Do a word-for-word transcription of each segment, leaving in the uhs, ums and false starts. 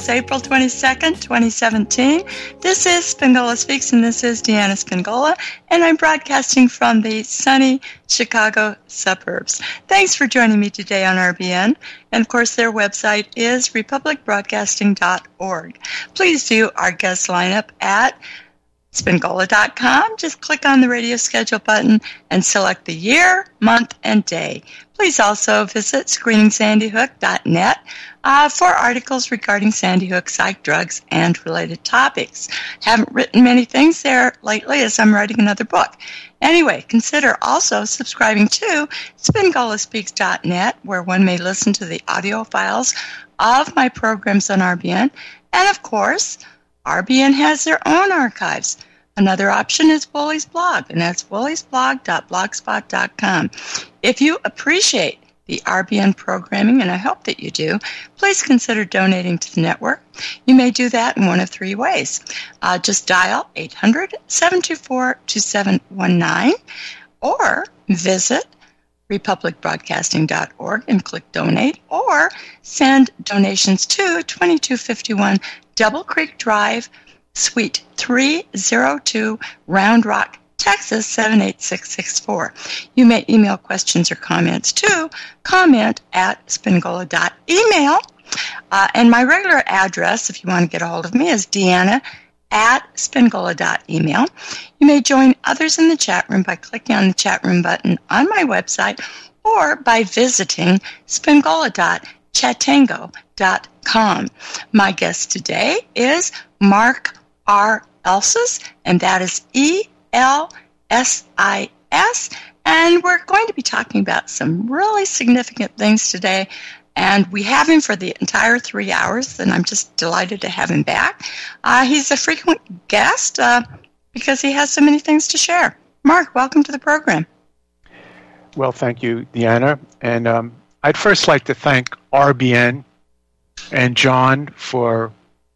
is April twenty-second, twenty seventeen. This is Spingola Speaks, and this is Deanna Spingola, and I'm broadcasting from the sunny Chicago suburbs. Thanks for joining me today on R B N, and of course their website is republic broadcasting dot org. Please view our guest lineup at spingola dot com. Just click on the radio schedule button and select the year, month, and day. Please also visit screening sandy hook dot net uh, for articles regarding Sandy Hook, psych, drugs, and related topics. Haven't written many things there lately as I'm writing another book. Anyway, consider also subscribing to spingola speaks dot net, where one may listen to the audio files of my programs on R B N. And of course, R B N has their own archives. Another option is Wooley's blog, and that's woolies blog dot blogspot dot com. If you appreciate the R B N programming, and I hope that you do, please consider donating to the network. You may do that in one of three ways. Uh, just dial eight hundred, seven two four, two seven one nine, or visit republic broadcasting dot org and click donate, or send donations to twenty-two fifty-one Double Creek Drive, Suite three oh two, Round Rock, Texas seven eight six six four. You may email questions or comments to comment at spingola dot email. Uh, and my regular address, if you want to get a hold of me, is Deanna at spingola dot email. You may join others in the chat room by clicking on the chat room button on my website or by visiting spingola dot chatango dot com. My guest today is Mark R. Elsis, and that is E L S I S, and we're going to be talking about some really significant things today, and we have him for the entire three hours, and I'm just delighted to have him back. Uh, he's a frequent guest uh, because he has so many things to share. Mark, welcome to the program. Well, thank you, Deanna, and um, I'd first like to thank R B N and John for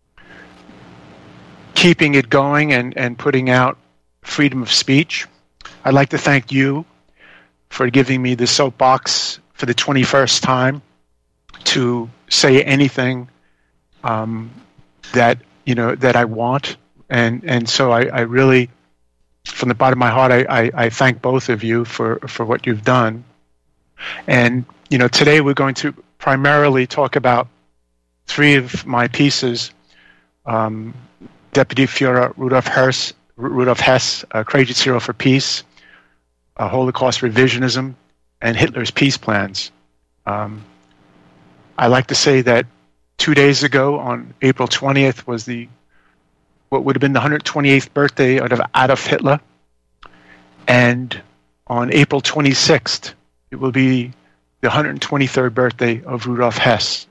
keeping it going and, and putting out freedom of speech. I'd like to thank you for giving me the soapbox for the twenty-first time to say anything um, that you know that I want, and and so I, I really, from the bottom of my heart, I, I, I thank both of you for, for what you've done. And you know, today we're going to primarily talk about three of my pieces. Um, Deputy Führer Rudolf Hess, Rudolf Hess, uh, Courageous Hero for Peace, uh, Holocaust Revisionism, and Hitler's Peace Plans. Um, I like to say that two days ago, on April twentieth, was the what would have been the one hundred twenty-eighth birthday of Adolf Hitler, and on April twenty-sixth, it will be the one hundred twenty-third birthday of Rudolf Hess.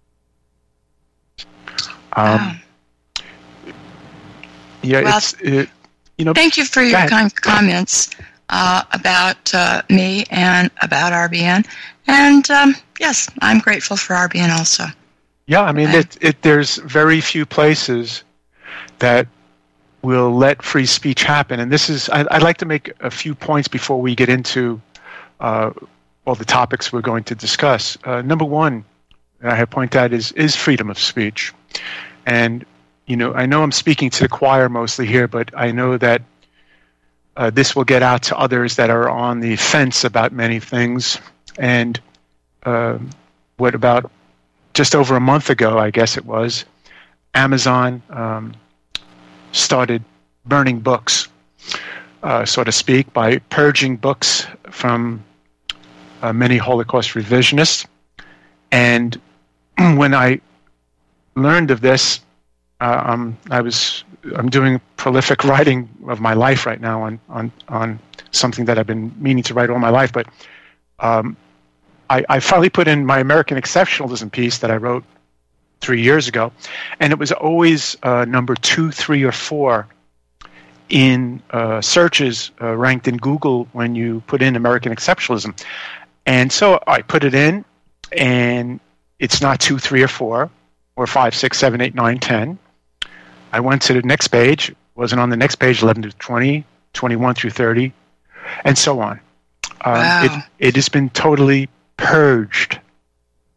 Um, wow. Yeah, well, it's, it, you know. Thank you for your kind comments uh, about uh, me and about R B N. And um, yes, I'm grateful for R B N also. Yeah, I mean, I, it, it, there's very few places that will let free speech happen. And this is, I, I'd like to make a few points before we get into uh, all the topics we're going to discuss. Uh, number one, I have pointed out, is, is freedom of speech. And you know, I know I'm speaking to the choir mostly here, but I know that uh, this will get out to others that are on the fence about many things. And uh, what about just over a month ago, I guess it was, Amazon um, started burning books, uh, so to speak, by purging books from uh, many Holocaust revisionists. And when I learned of this, Uh, um, I was I'm doing prolific writing of my life right now on, on, on something that I've been meaning to write all my life, but um, I, I finally put in my American Exceptionalism piece that I wrote three years ago, and it was always uh, number two, three, or four in uh, searches uh, ranked in Google when you put in American Exceptionalism. And so I put it in, and it's not two, three, or four, or five, six, seven, eight, nine, ten. I went to the next page, wasn't on the next page, eleven to twenty, twenty-one through thirty, and so on. Um, wow. it, it has been totally purged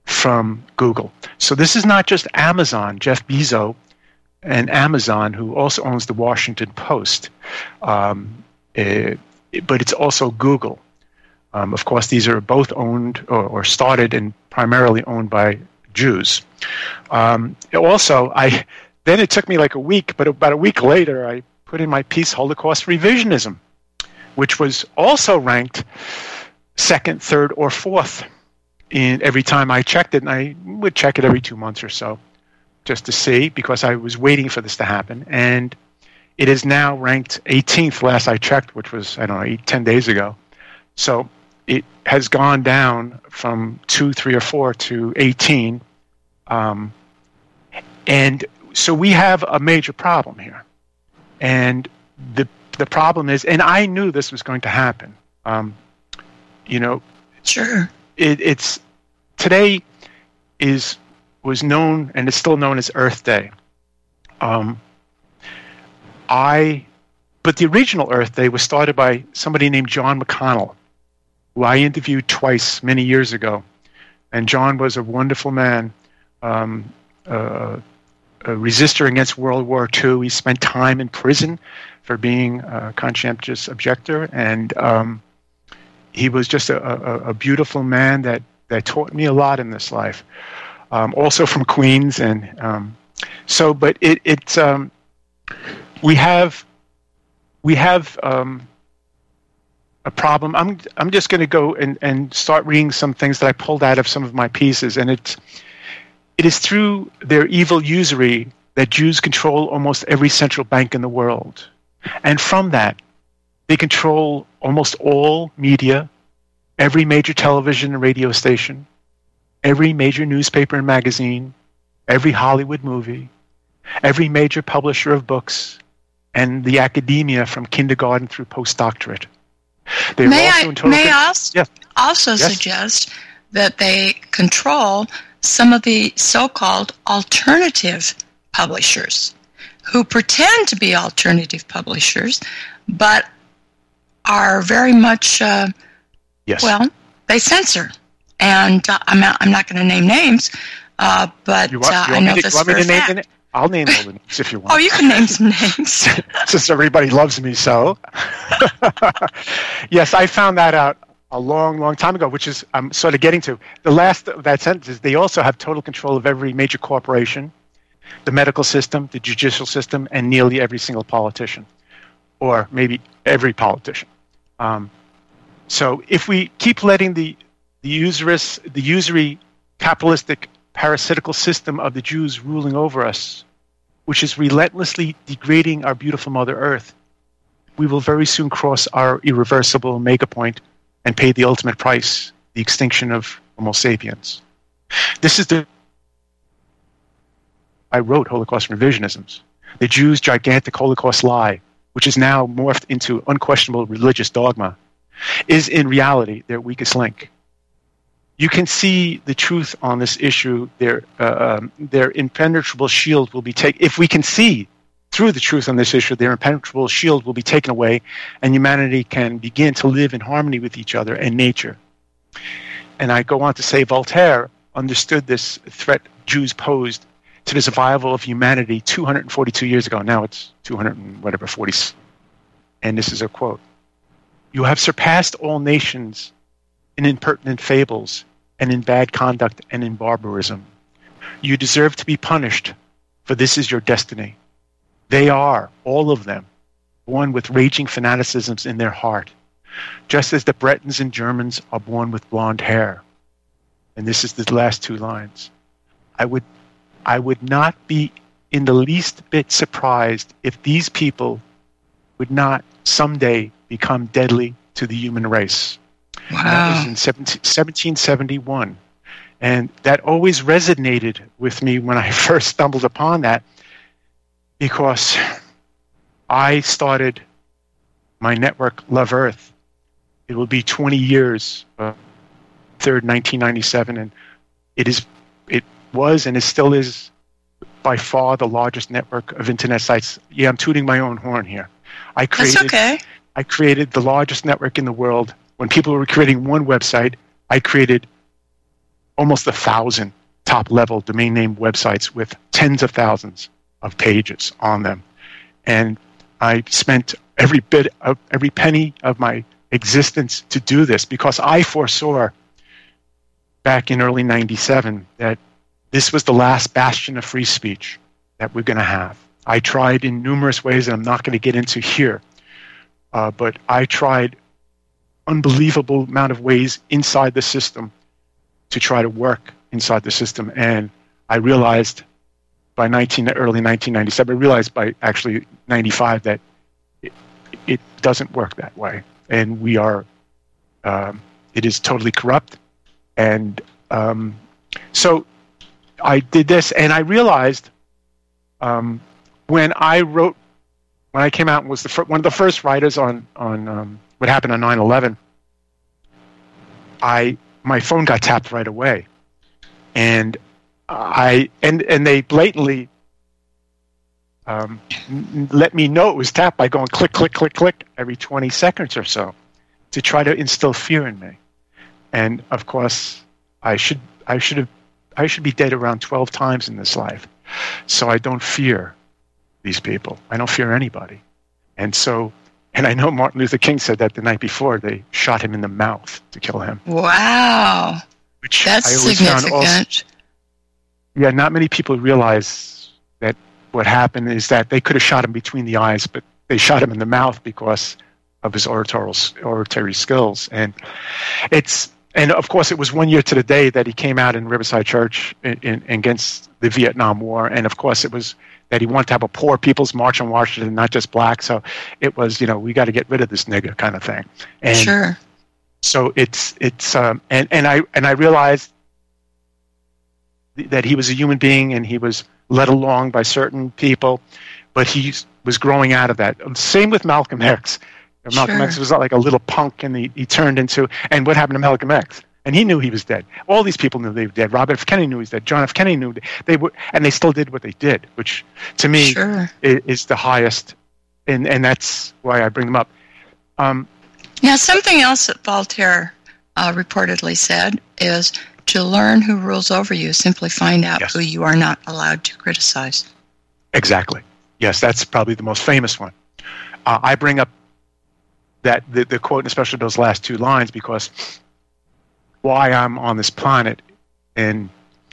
from Google. So this is not just Amazon, Jeff Bezos, and Amazon, who also owns the Washington Post, um, it, but it's also Google. Um, of course, these are both owned or, or started and primarily owned by Jews. Um, also, I then it took me like a week, but about a week later, I put in my piece, Holocaust Revisionism, which was also ranked second, third, or fourth in every time I checked it, and I would check it every two months or so just to see, because I was waiting for this to happen. And it is now ranked eighteenth last I checked, which was, I don't know, eight, ten days ago. So it has gone down from two, three, or four to eighteen. Um, and so we have a major problem here. And the the problem is, and I knew this was going to happen. Um, you know, sure. It, it's today is was known and is still known as Earth Day. Um, I, but the original Earth Day was started by somebody named John McConnell, who I interviewed twice many years ago, and John was a wonderful man, um, uh, a resistor against World War Two. He spent time in prison for being a conscientious objector, and um, he was just a, a, a beautiful man that, that taught me a lot in this life. Um, also from Queens, and um, so, but it it um, we have we have um, a problem. I'm I'm just going to go and, and start reading some things that I pulled out of some of my pieces, and it's it is through their evil usury that Jews control almost every central bank in the world, and from that they control almost all media, every major television and radio station, every major newspaper and magazine, every Hollywood movie, every major publisher of books, and the academia from kindergarten through postdoctorate. They're may also I, in total may con- I also, yes. also yes. suggest that they control some of the so-called alternative publishers who pretend to be alternative publishers, but are very much, uh, yes. well, they censor. And uh, I'm not, I'm not going to name names, uh, but you want, uh, you I want know to, this you want for me a to name fact. the, I'll name all the names if you want. Oh, you can name some names. Since everybody loves me so. Yes, I found that out a long, long time ago, which is I'm sort of getting to. The last of that sentence is they also have total control of every major corporation, the medical system, the judicial system, and nearly every single politician, or maybe every politician. Um, so if we keep letting the the usurious, the usury, capitalistic, parasitical system of the Jews ruling over us, which is relentlessly degrading our beautiful Mother Earth, we will very soon cross our irreversible mega point and pay the ultimate price, the extinction of Homo sapiens. This is the... I wrote Holocaust Revisionisms, the Jews' gigantic Holocaust lie, which is now morphed into unquestionable religious dogma, is in reality their weakest link. You can see the truth on this issue. Their uh, um, their impenetrable shield will be taken. If we can see through the truth on this issue, their impenetrable shield will be taken away, and humanity can begin to live in harmony with each other and nature. And I go on to say Voltaire understood this threat Jews posed to the survival of humanity two hundred forty-two years ago. Now it's two hundred and whatever forty. And this is a quote: "You have surpassed all nations in impertinent fables, and in bad conduct, and in barbarism. You deserve to be punished, for this is your destiny. They are, all of them, born with raging fanaticisms in their heart, just as the Bretons and Germans are born with blonde hair." And this is the last two lines. I would, I would not be in the least bit surprised if these people would not someday become deadly to the human race. Wow. That was in seventeen seventy-one. And that always resonated with me when I first stumbled upon that, because I started my network, Love Earth. It will be twenty years, uh, third, nineteen ninety-seven, and it is, it was and it still is by far the largest network of internet sites. Yeah, I'm tooting my own horn here. I created, That's okay. I created the largest network in the world. When people were creating one website, I created almost a thousand top-level domain name websites with tens of thousands of pages on them. And I spent every bit of every penny of my existence to do this because I foresaw back in early ninety-seven that this was the last bastion of free speech that we're going to have. I tried in numerous ways that I'm not going to get into here, uh, but I tried unbelievable amount of ways inside the system to try to work inside the system. And I realized by nineteen, early nineteen ninety-seven, I realized by actually ninety-five that it, it doesn't work that way. And we are, um, it is totally corrupt. And um, so I did this, and I realized um, when I wrote, when I came out and was the fir- one of the first writers on, on um, what happened on nine eleven, I my phone got tapped right away. And I and and they blatantly um, let me know it was tapped by going click, click, click, click every twenty seconds or so to try to instill fear in me. And of course, I should I should have I should be dead around twelve times in this life, so I don't fear these people. I don't fear anybody. And so, and I know Martin Luther King said that the night before they shot him in the mouth to kill him. Wow, which that's I always significant. Found also, yeah, not many people realize that what happened is that they could have shot him between the eyes, but they shot him in the mouth because of his oratorial oratory skills. And it's and of course it was one year to the day that he came out in Riverside Church in, in, against the Vietnam War, and of course it was that he wanted to have a poor people's march on Washington, not just black. So it was, you know, we got to get rid of this nigger kind of thing. And sure. So it's it's um, and and I and I realized that he was a human being and he was led along by certain people, but he was growing out of that. Same with Malcolm X. Malcolm sure. X was like a little punk, and he, he turned into. And what happened to Malcolm X? And he knew he was dead. All these people knew they were dead. Robert F. Kennedy knew he was dead. John F. Kennedy knew they, they were, and they still did what they did, which to me sure. is, is the highest. And and that's why I bring them up. Um, yeah, something else that Voltaire uh, reportedly said is to learn who rules over you, simply find out yes. who you are not allowed to criticize. Exactly. Yes, that's probably the most famous one. Uh, I bring up that the, the quote, and especially those last two lines, because why I'm on this planet and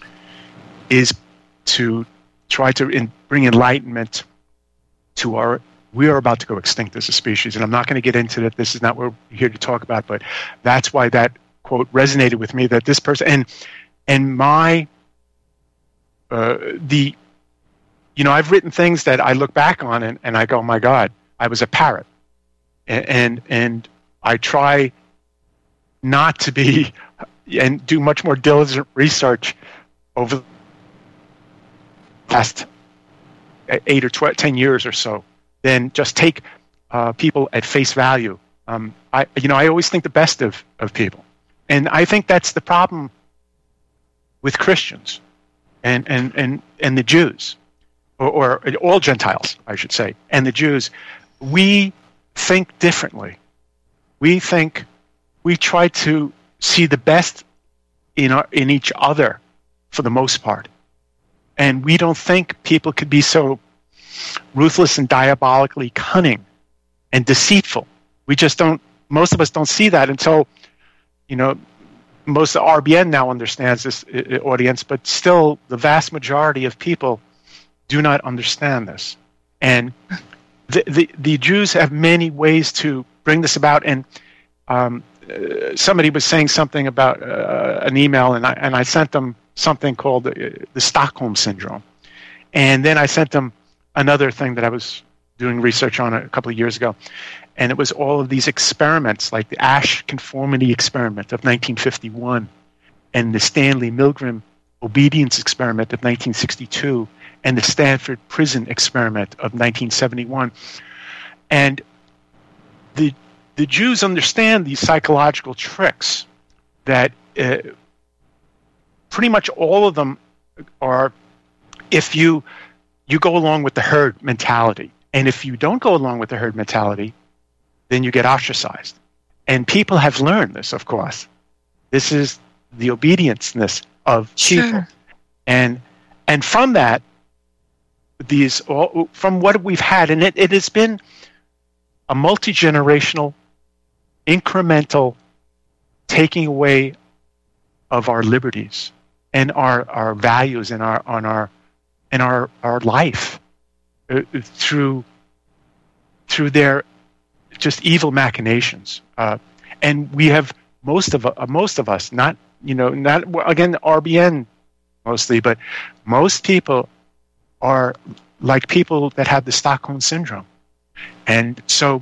is to try to in, bring enlightenment to our. We are about to go extinct as a species, and I'm not going to get into that. This is not what we're here to talk about, but that's why that quote resonated with me. That this person and and my uh, the you know I've written things that I look back on and, and I go, oh my God, I was a parrot, and and, and I try not to be and do much more diligent research over the past eight or twelve, ten years or so than just take uh, people at face value. Um, I, you know, I always think the best of, of people. And I think that's the problem with Christians and, and, and, and the Jews, or, or all Gentiles, I should say, and the Jews. We think differently. We think, we try to see the best in our, in each other for the most part. And we don't think people could be so ruthless and diabolically cunning and deceitful. We just don't, most of us don't see that until, you know, most of R B N now understands this uh, audience, but still the vast majority of people do not understand this. And the, the, the Jews have many ways to bring this about. And um, uh, somebody was saying something about uh, an email, and I, and I sent them something called the, the Stockholm Syndrome. And then I sent them another thing that I was doing research on a couple of years ago, and it was all of these experiments, like the Asch Conformity Experiment of nineteen fifty-one, and the Stanley Milgram Obedience Experiment of nineteen sixty-two, and the Stanford Prison Experiment of nineteen seventy-one. And the the Jews understand these psychological tricks that uh, pretty much all of them are, if you you go along with the herd mentality. And if you don't go along with the herd mentality, then you get ostracized. And people have learned this, of course. This is the obedienceness of Sure. people. And and from that, these from what we've had, and it, it has been a multi-generational, incremental taking away of our liberties and our, our values and our on our and our our life uh, through through their just evil machinations. Uh, and we have most of uh, most of us, not you know, not again R B N mostly, but most people are like people that have the Stockholm syndrome. And so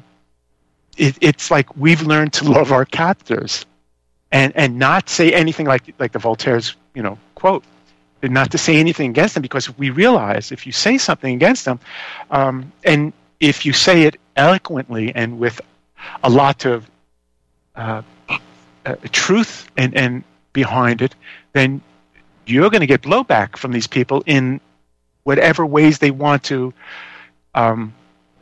it, it's like we've learned to love our captors and, and not say anything like like the Voltaire's, you know, quote, and not to say anything against them, because we realize if you say something against them, um, and if you say it eloquently and with a lot of uh, uh, truth and, and behind it, then you're going to get blowback from these people in whatever ways they want to um,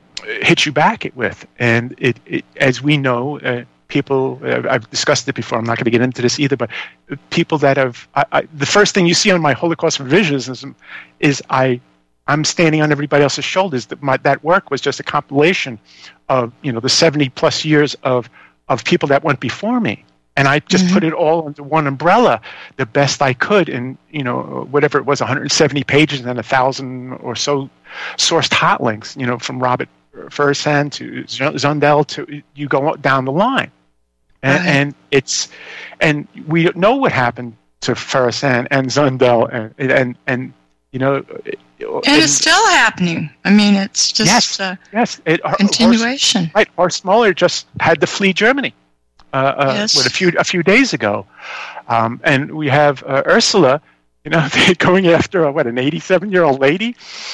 hit you back with. And it, it as we know, uh, people, uh, I've discussed it before, I'm not going to get into this either, but people that have, I, I, the first thing you see on my Holocaust revisionism is I, I'm standing on everybody else's shoulders. That my, that work was just a compilation of, you know, the seventy plus years of, of people that went before me. And I just mm-hmm. put it all under one umbrella the best I could in, you know, whatever it was, one hundred seventy pages and a thousand or so sourced hot links, you know, from Robert Fursan to Zundel to, you go down the line. And, right. and it's, and we know what happened to Fursan and Zundel and, and, and, you know. And, and it's still happening. I mean, it's just yes, a yes. It, continuation. Horst, right. Horst Muller just had to flee Germany. Uh, uh, yes. what, a few a few days ago, um, and we have uh, Ursula, you know, going after a, what an eighty-seven year old lady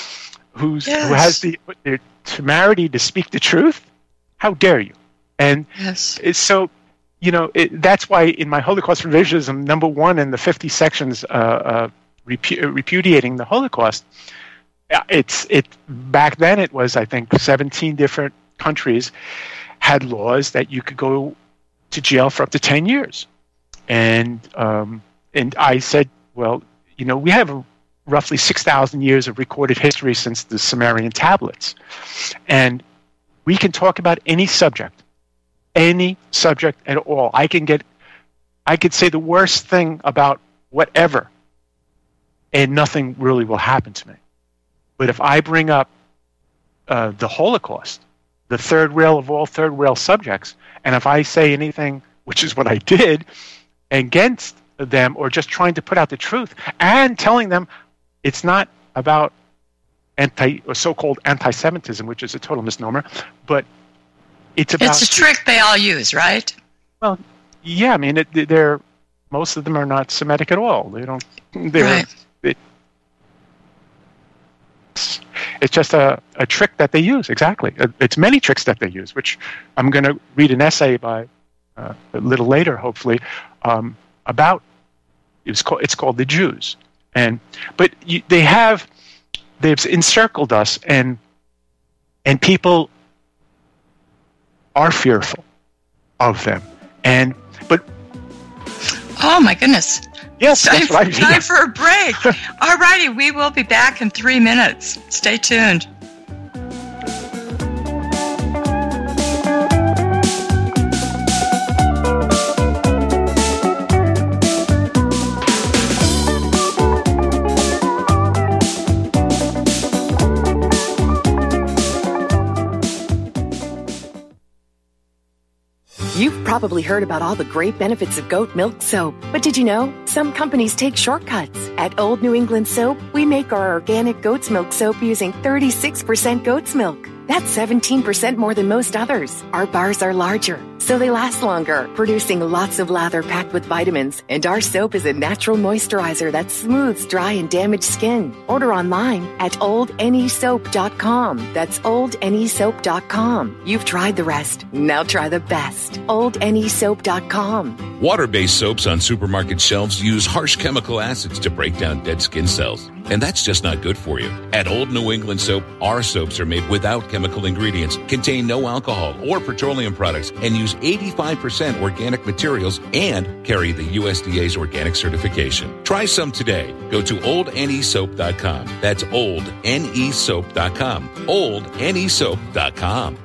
who's yes. who has the, the temerity to speak the truth. How dare you? And yes. it's so, you know, it, that's why in my Holocaust revisionism, number one in the fifty sections uh, uh, repu- repudiating the Holocaust, it's it back then it was I think seventeen different countries had laws that you could go to jail for up to ten years. And um, and I said, well, you know, we have roughly six thousand years of recorded history since the Sumerian tablets. And we can talk about any subject, any subject at all. I can get, I could say the worst thing about whatever, and nothing really will happen to me. But if I bring up uh, the Holocaust, the third rail of all third rail subjects, and if I say anything, which is what I did, against them or just trying to put out the truth and telling them it's not about anti or so-called anti-Semitism, which is a total misnomer, but it's about... It's a trick they all use, right? Well, yeah, I mean, it, they're most of them are not Semitic at all. They don't... They're, right. It, It's just a, a trick that they use, exactly. It's many tricks that they use, which I'm going to read an essay by uh, a little later, hopefully, um, about. It's called, it's called The Jews. And but you, they have they've encircled us, and and people are fearful of them. And but oh my goodness. Yes, time, that's right. Time for a break. All righty, we will be back in three minutes. Stay tuned. You've probably heard about all the great benefits of goat milk soap, but did you know some companies take shortcuts? At Old New England Soap, we make our organic goat's milk soap using thirty-six percent goat's milk. That's seventeen percent more than most others. Our bars are larger, so they last longer, producing lots of lather packed with vitamins. And our soap is a natural moisturizer that smooths dry and damaged skin. Order online at old n e soap dot com. That's old n e soap dot com. You've tried the rest. Now try the best. old n e soap dot com. Water-based soaps on supermarket shelves use harsh chemical acids to break down dead skin cells. And that's just not good for you. At Old New England Soap, our soaps are made without chemical ingredients, contain no alcohol or petroleum products, and use use eighty-five percent organic materials and carry the U S D A's organic certification. Try some today. Go to old n e soap dot com. That's old n e soap dot com. old n e soap dot com.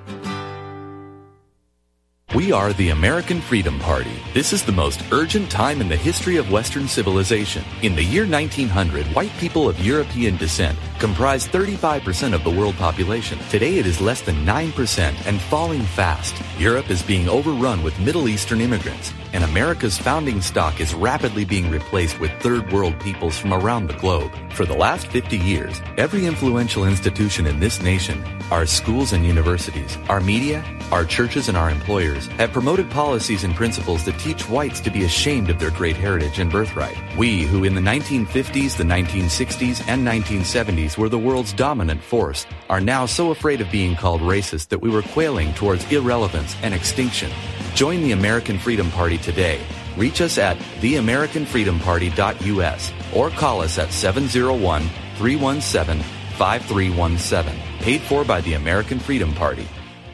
We are the American Freedom Party. This is the most urgent time in the history of Western civilization. In the year nineteen hundred, white people of European descent comprised thirty-five percent of the world population. Today it is less than nine percent and falling fast. Europe is being overrun with Middle Eastern immigrants, and America's founding stock is rapidly being replaced with third world peoples from around the globe. For the last fifty years, every influential institution in this nation, our schools and universities, our media, our churches and our employers have promoted policies and principles that teach whites to be ashamed of their great heritage and birthright. We, who in the nineteen fifties, the nineteen sixties, and nineteen seventies were the world's dominant force, are now so afraid of being called racist that we were quailing towards irrelevance and extinction. Join the American Freedom Party today. Reach us at the american freedom party dot u s or call us at seven oh one, three one seven, five three one seven. Paid for by the American Freedom Party.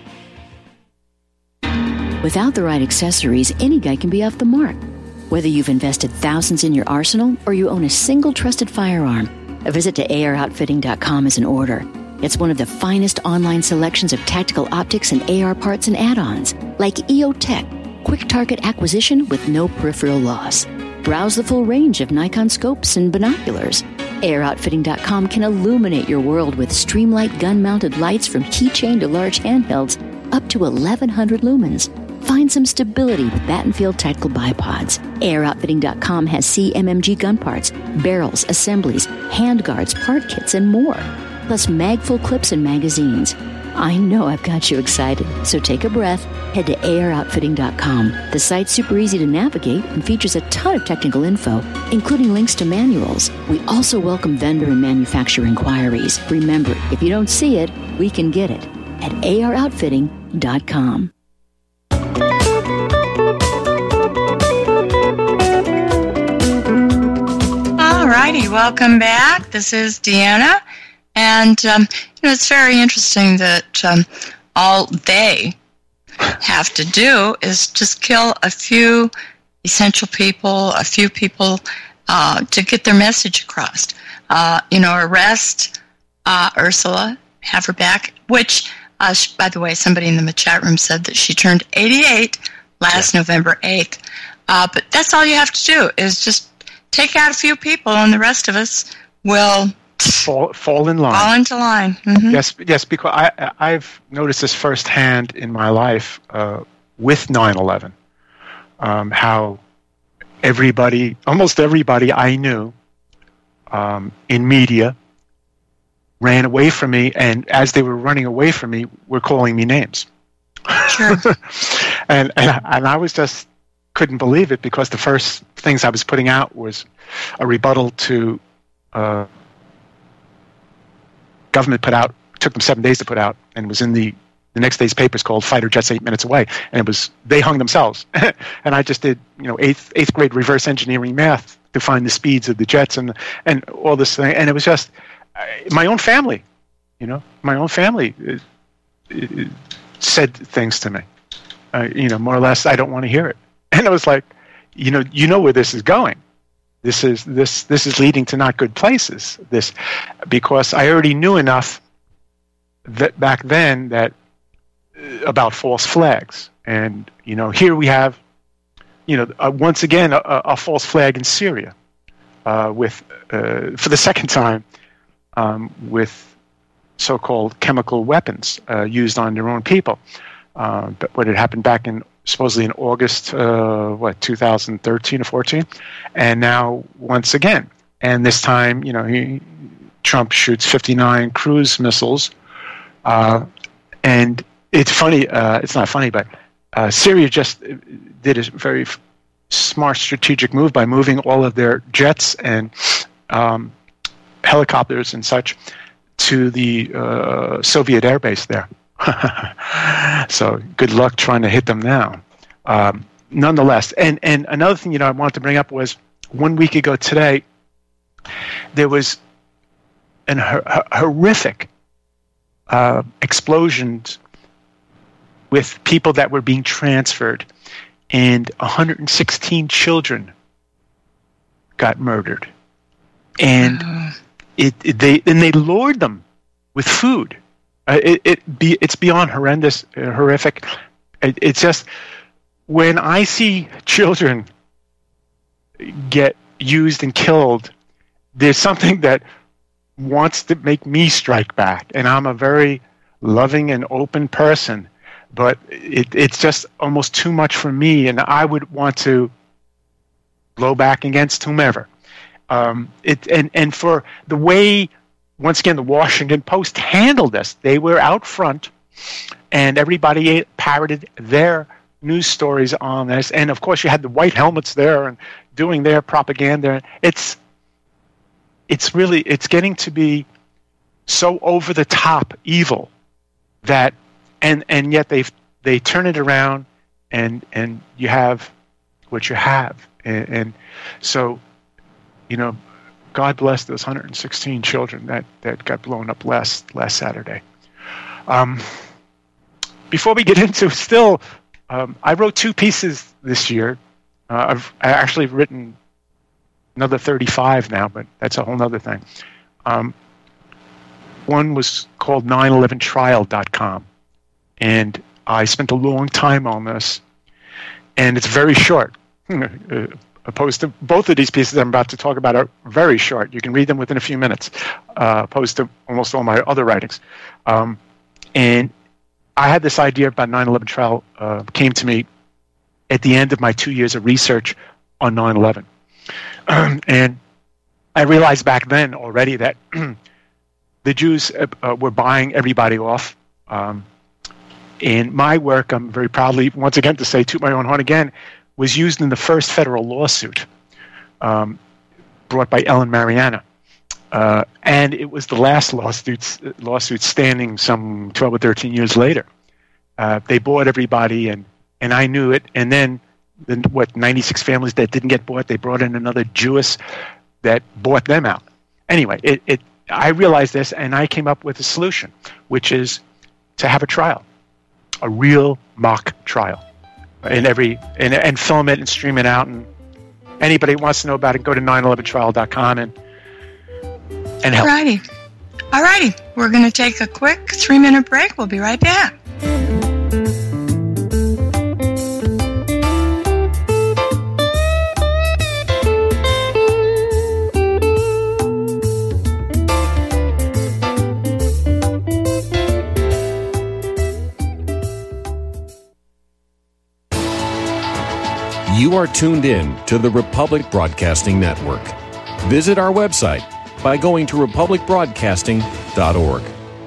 Without the right accessories, any guy can be off the mark. Whether you've invested thousands in your arsenal or you own a single trusted firearm, a visit to A R outfitting dot com is in order. It's one of the finest online selections of tactical optics and A R parts and add-ons, like E O Tech, quick target acquisition with no peripheral loss. Browse the full range of Nikon scopes and binoculars. A R outfitting dot com can illuminate your world with Streamlight gun-mounted lights from keychain to large handhelds up to eleven hundred lumens. Find some stability with Battenfield Tactical Bipods. A R outfitting dot com has C M M G gun parts, barrels, assemblies, handguards, part kits, and more. Plus mag-full clips and magazines. I know I've got you excited, so take a breath. Head to A R outfitting dot com. The site's super easy to navigate and features a ton of technical info, including links to manuals. We also welcome vendor and manufacturer inquiries. Remember, if you don't see it, we can get it at A R outfitting dot com. Alrighty, welcome back. This is Deanna, and um, you know it's very interesting that um, all they have to do is just kill a few essential people, a few people uh, to get their message across. Uh, you know, arrest uh, Ursula, have her back. Which, uh, she, by the way, somebody in the chat room said that she turned eighty-eight last yeah. November eighth. Uh, but that's all you have to do is just take out a few people, and the rest of us will fall, fall in line. Fall into line. Mm-hmm. Yes, yes. Because I, I've noticed this firsthand in my life uh, with nine eleven. Um, how everybody, almost everybody I knew um, in media, ran away from me, and as they were running away from me, were calling me names. Sure. and and and I was just. Couldn't believe it because the first things I was putting out was a rebuttal to uh, government put out, took them seven days to put out, and it was in the, the next day's papers called Fighter Jets Eight Minutes Away, and it was, they hung themselves. And I just did, you know, eighth eighth grade reverse engineering math to find the speeds of the jets and and all this thing, and it was just uh, my own family, you know, my own family uh, uh, said things to me, uh, you know, more or less, I don't want to hear it. And I was like, you know, you know where this is going. This is this this is leading to not good places. This because I already knew enough that back then that uh, about false flags, and you know, here we have, you know, uh, once again a, a false flag in Syria, uh, with uh, for the second time, um, with so-called chemical weapons uh, used on their own people. Uh, but what had happened back in supposedly in August, uh, what, two thousand thirteen or fourteen, and now once again, and this time, you know, he, Trump shoots fifty-nine cruise missiles, uh, and it's funny. Uh, it's not funny, but uh, Syria just did a very f- smart strategic move by moving all of their jets and um, helicopters and such to the uh, Soviet airbase there. So good luck trying to hit them now. Um, nonetheless, and, and another thing, you know, I wanted to bring up was one week ago today, there was an hor- horrific uh, explosions with people that were being transferred, and one hundred sixteen children got murdered, and uh. it, it they and they lured them with food. Uh, it it be it's beyond horrendous, uh, horrific. It, it's just when I see children get used and killed, there's something that wants to make me strike back, and I'm a very loving and open person, but it, it's just almost too much for me, and I would want to blow back against whomever. Um, it and and for the way, once again, the Washington Post handled this, they were out front, and everybody parroted their news stories on this, and of course you had the white helmets there and doing their propaganda. It's it's really it's getting to be so over the top evil that, and and yet they they turn it around, and and you have what you have, and, and so you know, God bless those one hundred sixteen children that, that got blown up last last Saturday. Um, before we get into still, um, I wrote two pieces this year. Uh, I've I actually written another thirty-five now, but that's a whole other thing. Um, one was called nine eleven trial dot com, and I spent a long time on this, and it's very short. Opposed to both of these pieces I'm about to talk about are very short. You can read them within a few minutes, uh, opposed to almost all my other writings. Um, and I had this idea about nine eleven trial uh, came to me at the end of my two years of research on nine eleven. Um, and I realized back then already that the Jews uh, were buying everybody off. Um, in my work, I'm very proudly, once again, to say, toot my own horn again, was used in the first federal lawsuit um, brought by Ellen Mariana. Uh, and it was the last lawsuit, lawsuit standing some twelve or thirteen years later. Uh, they bought everybody, and, and I knew it. And then, then, what, ninety-six families that didn't get bought, they brought in another Jewess that bought them out. Anyway, it, it I realized this, and I came up with a solution, which is to have a trial, a real mock trial. In every and, and film it and stream it out, and anybody who wants to know about it, go to nine eleven trial dot com and and help. Alrighty, alrighty. We're going to take a quick three minute break. We'll be right back. You are tuned in to the Republic Broadcasting Network. Visit our website by going to republic broadcasting dot org.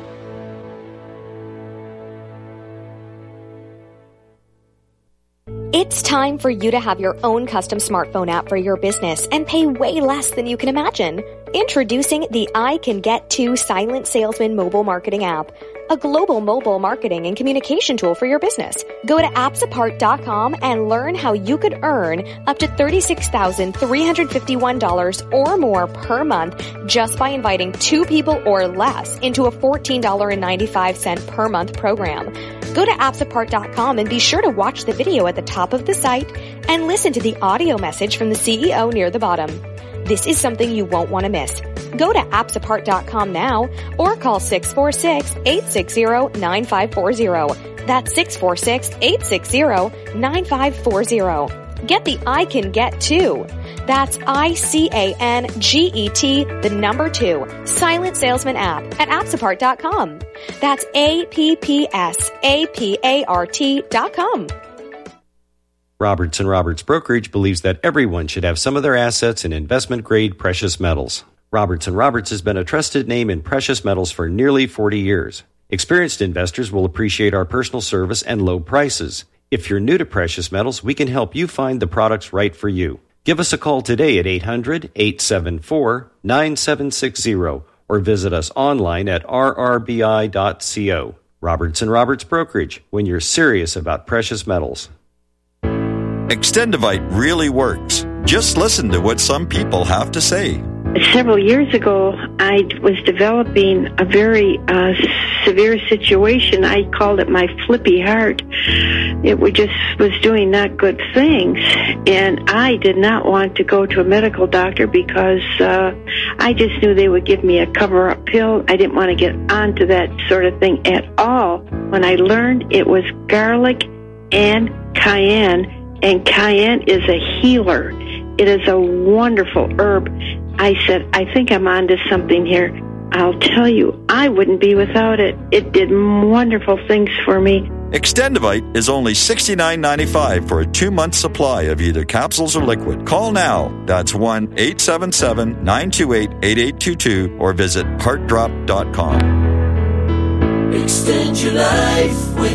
It's time for you to have your own custom smartphone app for your business and pay way less than you can imagine. Introducing the I Can Get To Silent Salesman mobile marketing app, a global mobile marketing and communication tool for your business. Go to apps apart dot com and learn how you could earn up to thirty-six thousand three hundred fifty-one dollars or more per month just by inviting two people or less into a fourteen dollars and ninety-five cents per month program. Go to apps apart dot com and be sure to watch the video at the top of the site and listen to the audio message from the C E O near the bottom. This is something you won't want to miss. Go to apps apart dot com now or call six four six, eight six zero, nine five four zero. That's six four six, eight six zero, nine five four zero. Get the I Can Get To. That's I C A N G E T, the number two, Silent Salesman app at apps apart dot com. That's A P P S A P A R T dot com. Roberts and Roberts Brokerage believes that everyone should have some of their assets in investment-grade precious metals. Roberts and Roberts has been a trusted name in precious metals for nearly forty years. Experienced investors will appreciate our personal service and low prices. If you're new to precious metals, we can help you find the products right for you. Give us a call today at eight hundred, eight seven four, nine seven six zero or visit us online at r r b i dot co. Roberts and Roberts Brokerage, when you're serious about precious metals. Extendivite really works. Just listen to what some people have to say. Several years ago, I was developing a very uh, severe situation. I called it my flippy heart. It was just was doing not good things, and I did not want to go to a medical doctor because uh, I just knew they would give me a cover-up pill. I didn't want to get onto that sort of thing at all. When I learned it was garlic and cayenne, and cayenne is a healer. It is a wonderful herb. I said, I think I'm onto something here. I'll tell you, I wouldn't be without it. It did wonderful things for me. Extendivite is only sixty-nine ninety-five for a two-month supply of either capsules or liquid. Call now. That's one eight seven seven, nine two eight, eight eight two two or visit heart drop dot com. Extend your life with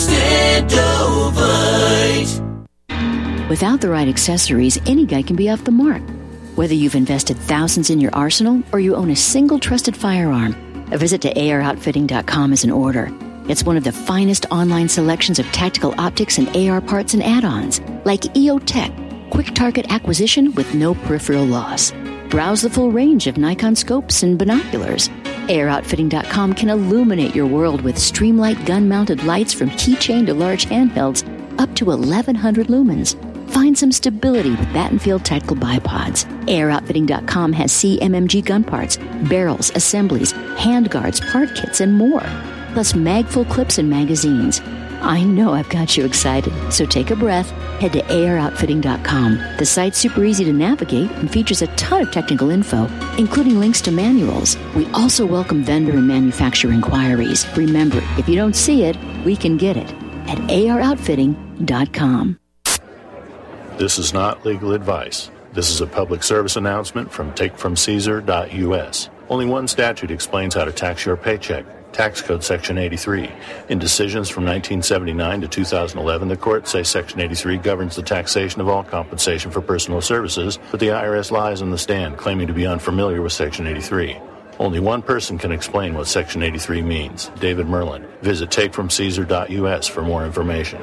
Extendovite. Without the right accessories, any guy can be off the mark. Whether you've invested thousands in your arsenal or you own a single trusted firearm, a visit to A R outfitting dot com is in order. It's one of the finest online selections of tactical optics and A R parts and add-ons, like E O Tech, quick target acquisition with no peripheral loss. Browse the full range of Nikon scopes and binoculars. A R outfitting dot com can illuminate your world with Streamlight gun-mounted lights from keychain to large handhelds up to eleven hundred lumens. Find some stability with Battenfield Tactical Bipods. A R outfitting dot com has C M M G gun parts, barrels, assemblies, handguards, part kits, and more. Plus magful clips and magazines. I know I've got you excited, so take a breath. Head to A R outfitting dot com. The site's super easy to navigate and features a ton of technical info, including links to manuals. We also welcome vendor and manufacturer inquiries. Remember, if you don't see it, we can get it at A R outfitting dot com. This is not legal advice. This is a public service announcement from take from caesar dot U S. Only one statute explains how to tax your paycheck. Tax Code Section eighty-three. In decisions from nineteen seventy-nine to two thousand eleven, the courts say Section eighty-three governs the taxation of all compensation for personal services, but the I R S lies on the stand, claiming to be unfamiliar with Section eighty-three. Only one person can explain what Section eighty-three means, David Merlin. Visit take from caesar dot U S for more information.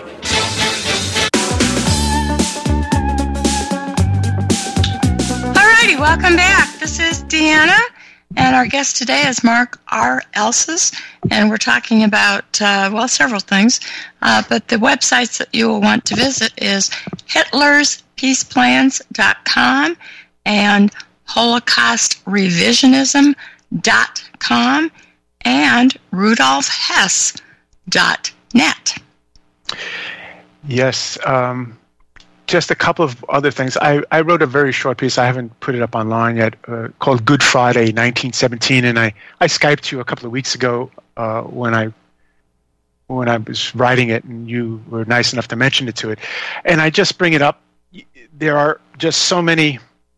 Alrighty, welcome back. This is Deanna, and our guest today is Mark R. Elsis, and we're talking about, uh, well, several things, uh, but the websites that you will want to visit is Hitler's Peace Plans dot com and Holocaust Revisionism dot com and Rudolf Hess dot net. Yes, um, just a couple of other things. I, I wrote a very short piece. I haven't put it up online yet, uh, called Good Friday, nineteen seventeen, and I, I Skyped you a couple of weeks ago uh, when I when I was writing it, and you were nice enough to mention it to it. And I just bring it up. There are just so many.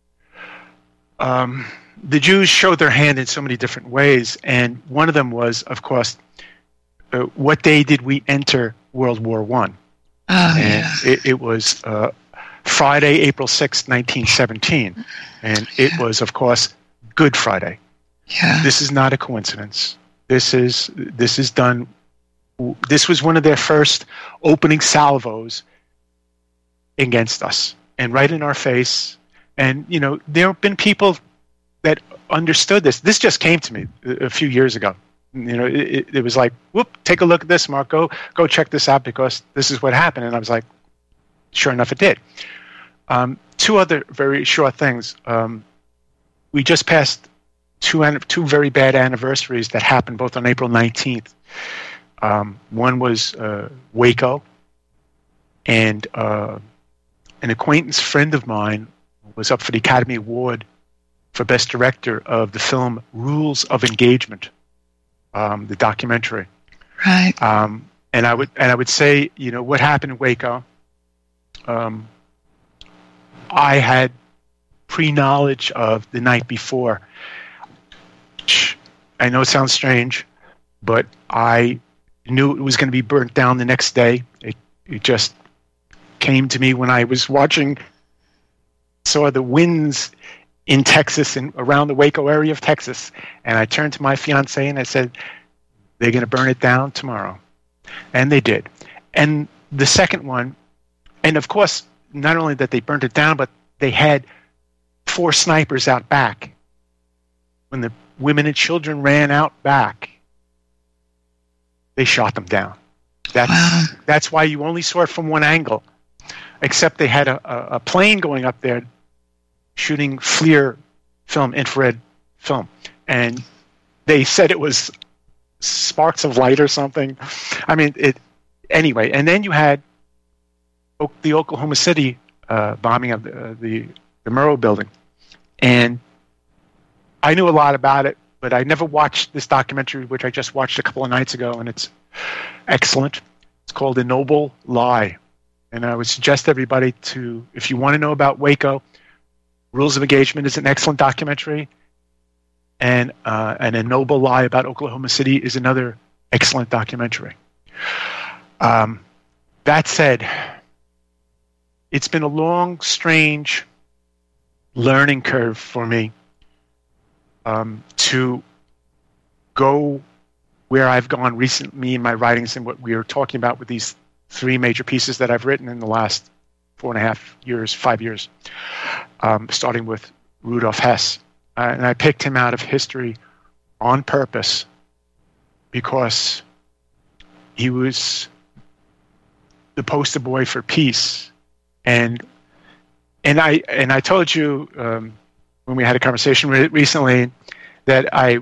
Um, the Jews showed their hand in so many different ways, and one of them was, of course, uh, what day did we enter World War One? Oh, and yeah. it, it was uh, Friday, April sixth, nineteen seventeen, and it yeah. was, of course, Good Friday. Yeah. This is not a coincidence. This is this is done. This was one of their first opening salvos against us, and right in our face. And you know, there have been people that understood this. This just came to me a few years ago. You know, it, it was like, whoop, take a look at this, Mark. Go, go check this out because this is what happened. And I was like, sure enough, it did. Um, two other very short things. Um, we just passed two two very bad anniversaries that happened both on April nineteenth. Um, one was uh, Waco, and uh, an acquaintance friend of mine was up for the Academy Award for Best Director of the film Rules of Engagement. Um, the documentary, right? Um, and I would and I would say, you know, what happened in Waco. Um, I had pre-knowledge of the night before. I know it sounds strange, but I knew it was going to be burnt down the next day. It it just came to me when I was watching, saw the winds in Texas and around the Waco area of Texas. And I turned to my fiance and I said, they're going to burn it down tomorrow. And they did. And the second one, and of course, not only that they burned it down, but they had four snipers out back. When the women and children ran out back, they shot them down. That's wow. that's why you only saw it from one angle. Except they had a, a, a plane going up there shooting FLIR film, infrared film, and they said it was sparks of light or something. I mean, it anyway. And then you had o- the Oklahoma City uh, bombing of the, uh, the the Murrow building, and I knew a lot about it, but I never watched this documentary, which I just watched a couple of nights ago, and it's excellent. It's called A Noble Lie. And I would suggest everybody to, if you want to know about Waco, Rules of Engagement is an excellent documentary, and uh, and A Noble Lie about Oklahoma City is another excellent documentary. Um, that said, it's been a long, strange learning curve for me um, to go where I've gone recently in my writings and what we are talking about with these three major pieces that I've written in the last four and a half years, five years, um, starting with Rudolf Hess. Uh, and I picked him out of history on purpose because he was the poster boy for peace. And and I and I told you um, when we had a conversation re- recently that I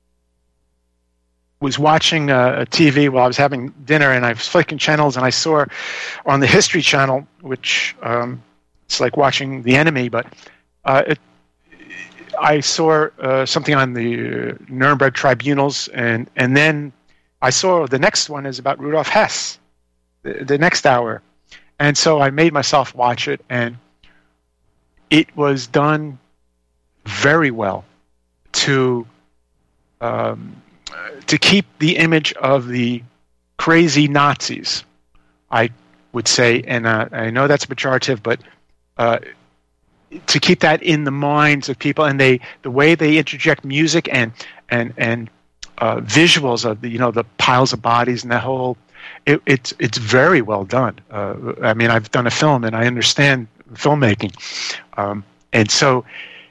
was watching a, a T V while I was having dinner, and I was flicking channels, and I saw on the History Channel, which um, it's like watching The Enemy, but uh, it, I saw uh, something on the Nuremberg tribunals, and, and then I saw the next one is about Rudolf Hess, the, the next hour. And so I made myself watch it, and it was done very well to um, to keep the image of the crazy Nazis, I would say, and uh, I know that's pejorative, but uh, to keep that in the minds of people, and they the way they interject music and and and uh, visuals of the you know the piles of bodies and that whole. It, it's it's very well done. Uh, I mean, I've done a film and I understand filmmaking, um, and so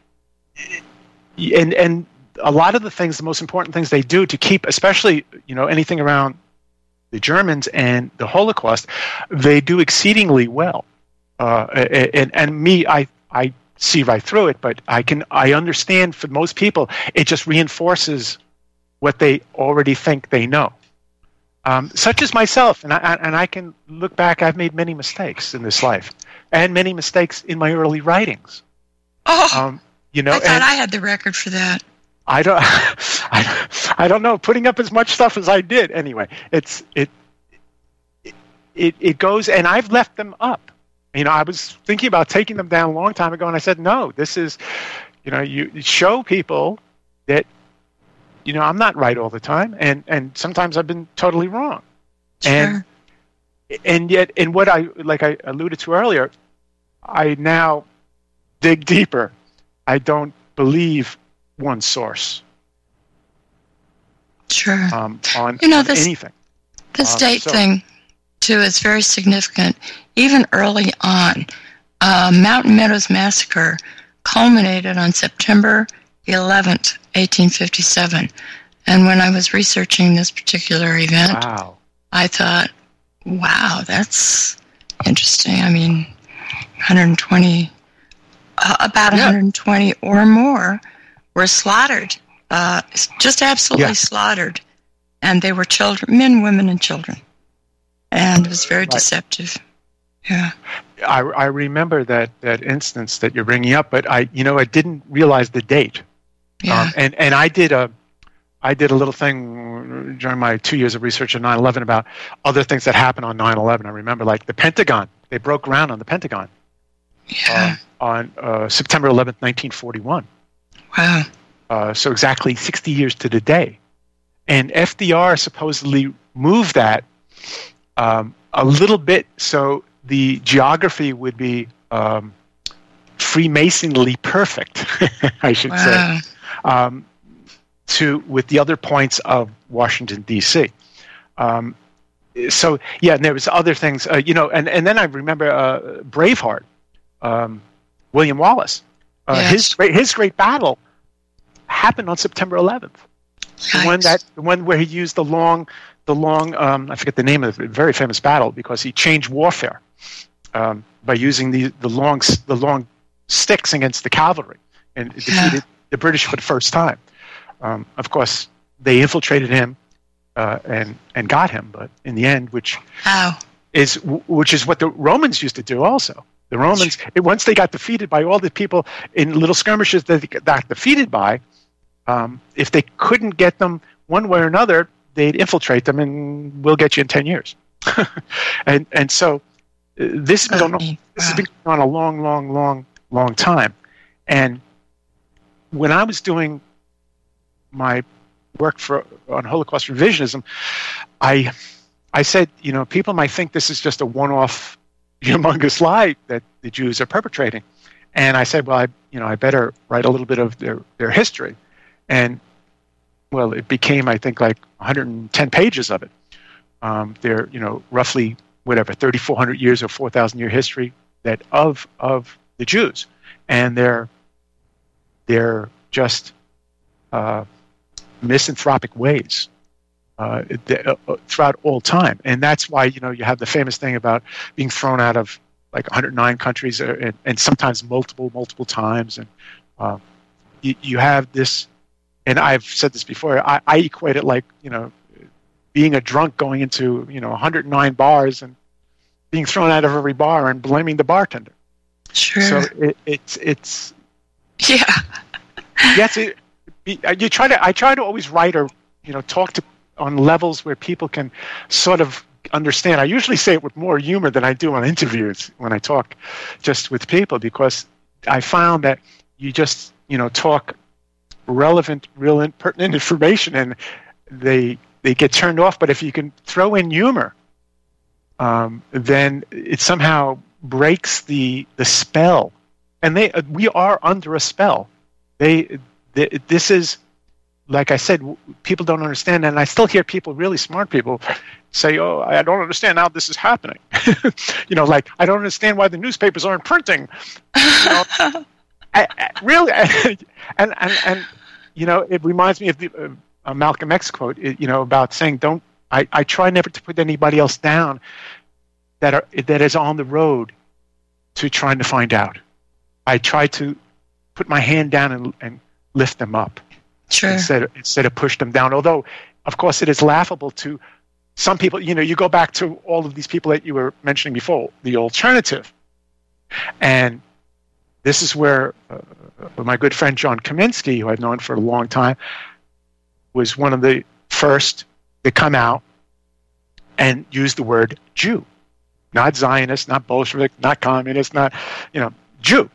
and and a lot of the things, the most important things they do to keep, especially you know anything around the Germans and the Holocaust, they do exceedingly well. Uh, and and me, I I see right through it, but I can I understand for most people, it just reinforces what they already think they know. Um, such as myself, and I, and I can look back, I've made many mistakes in this life, and many mistakes in my early writings. Oh, um, you know, I thought I had the record for that. I don't, I, I don't know, putting up as much stuff as I did. Anyway, it's it, it, it goes, and I've left them up. You know, I was thinking about taking them down a long time ago, and I said, no, this is, you know, you show people that. You know, I'm not right all the time, and, and sometimes I've been totally wrong. Sure. And and yet, in what I like I alluded to earlier, I now dig deeper. I don't believe one source. Sure. Um, on, you know, on this, anything. This um, date so, thing, too, is very significant. Even early on, uh, Mountain Meadows Massacre culminated on September eleventh, eighteen fifty-seven. And when I was researching this particular event, wow. I thought, wow, that's interesting. I mean, one hundred twenty, uh, about yeah. one hundred twenty or more were slaughtered, uh, just absolutely yeah. slaughtered. And they were children, men, women, and children. And it was very right. deceptive. Yeah. I, I remember that, that instance that you're bringing up, but I, you know, I didn't realize the date. Yeah. Um, and, and I did a I did a little thing during my two years of research on nine eleven about other things that happened on nine eleven. I remember, like, the Pentagon. They broke ground on the Pentagon yeah. uh, on uh, September eleventh, nineteen forty-one. Wow. Uh, so exactly sixty years to the day. And F D R supposedly moved that um, a little bit so the geography would be um, Freemasonly perfect, I should wow. say. Um, to with the other points of Washington, D C Um, so yeah, and there was other things, uh, you know, and, and then I remember uh, Braveheart, um, William Wallace. Uh, yes. His great his great battle happened on September eleventh. The one that the one where he used the long the long, um, I forget the name of the very famous battle, because he changed warfare um, by using the, the long the long sticks against the cavalry, and yeah. defeated the British for the first time. Um, of course, they infiltrated him uh, and and got him, but in the end, which How? is which is what the Romans used to do also. The Romans, once they got defeated by all the people in little skirmishes that they got defeated by, um, if they couldn't get them one way or another, they'd infiltrate them, and we'll get you in ten years. and and so uh, this has been, this has been going on a long, long, long, long time. And when I was doing my work for on Holocaust revisionism, I I said, you know, people might think this is just a one-off humongous lie that the Jews are perpetrating. And I said, well, I, you know, I better write a little bit of their, their history. And, well, it became, I think, like one hundred ten pages of it. Um, they're, you know, roughly, whatever, thirty-four hundred years or four thousand year history that of of the Jews. And they're, they're just uh, misanthropic ways. Uh, uh, throughout all time. And that's why, you know, you have the famous thing about being thrown out of like one hundred nine countries uh, and, and sometimes multiple, multiple times. And uh, you, you have this, and I've said this before, I, I equate it like, you know, being a drunk going into, you know, one hundred nine bars and being thrown out of every bar and blaming the bartender. Sure. So it, it's, it's, yeah. yes, it, you try to, I try to always write or, you know, talk to on levels where people can sort of understand. I usually say it with more humor than I do on interviews when I talk just with people, because I found that you just, you know, talk relevant, real pertinent information and they they get turned off. But if you can throw in humor, um, then it somehow breaks the the spell. And they we are under a spell. They, they this is, like I said, people don't understand, and I still hear people, really smart people, say, oh, I don't understand how this is happening. you know, like, I don't understand why the newspapers aren't printing. You know, I, I, really, and, and, and, you know, it reminds me of the uh, Malcolm X quote, you know, about saying, don't, I, I try never to put anybody else down that are that is on the road to trying to find out. I try to put my hand down and, and lift them up. Sure. Instead of, instead of push them down. Although, of course, it is laughable to some people. You know, you go back to all of these people that you were mentioning before, the alternative. And this is where uh, my good friend John Kaminsky, who I've known for a long time, was one of the first to come out and use the word Jew. Not Zionist, not Bolshevik, not communist, not, you know, Jew.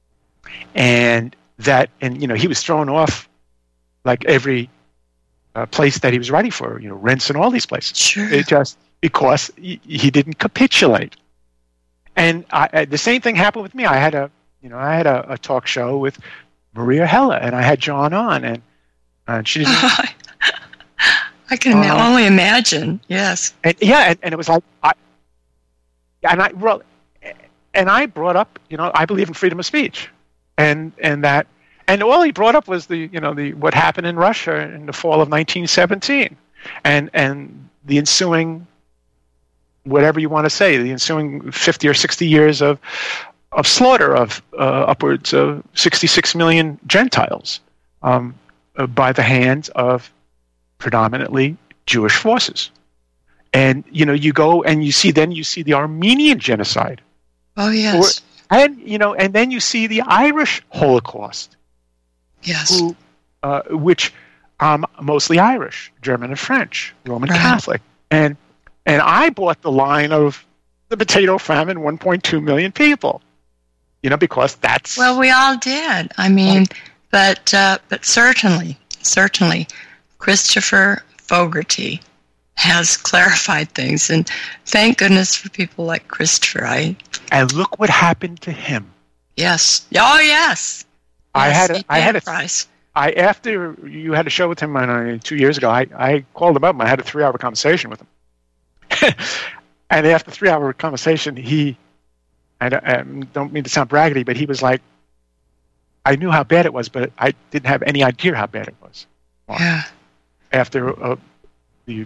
And that, and, you know, he was thrown off like every uh, place that he was writing for, you know, Rents and all these places. Sure. It just because he, he didn't capitulate. And I, I, the same thing happened with me. I had a, you know, I had a, a talk show with Maria Hella, and I had John on, and, and she didn't. I can uh, only imagine. Yes. And yeah, and, and it was like, I, and I well, and I brought up, you know, I believe in freedom of speech, and and that. And all he brought up was the, you know, the what happened in Russia in the fall of nineteen seventeen, and and the ensuing, whatever you want to say, the ensuing fifty or sixty years of of slaughter of uh, upwards of sixty-six million Gentiles um, uh, by the hands of predominantly Jewish forces. And you know, you go and you see, then you see the Armenian genocide. Oh yes, or, and you know, and then you see the Irish Holocaust. Yes, who, uh, which um, mostly Irish, German and French, Roman right. Catholic, and and I bought the line of the potato famine, one point two million people, you know, because that's well, we all did. I mean, oh. but uh, but certainly, certainly, Christopher Fogarty has clarified things, and thank goodness for people like Christopher. I and look what happened to him. Yes. Oh yes. I yes, had a, I had a price. I after you had a show with him uh, two years ago. I, I called him up and I had a three hour conversation with him. And after the three hour conversation, he I don't, I don't mean to sound braggedy, but he was like, I knew how bad it was, but I didn't have any idea how bad it was. Yeah. After uh, the